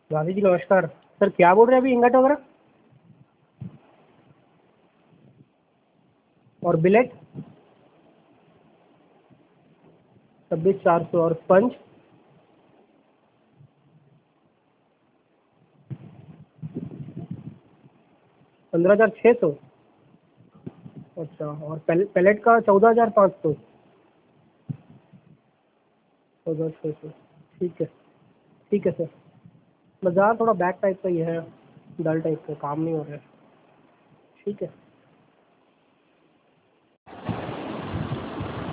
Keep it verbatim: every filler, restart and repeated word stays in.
गांधी जी नमस्कार। सर क्या बोल रहे हैं अभी, इंगट वगैरह और बिलेट? छब्बीस चार सौ और स्पंज? पंद्रह हज़ार छः सौ। अच्छा, और पैल, पैलेट का चौदह हज़ार पाँच सौ। चौदह छः सौ। ठीक है, ठीक है सर। बाजार थोड़ा बैक टाइप का ही है, डल टाइप का, काम नहीं हो रहा है। ठीक है।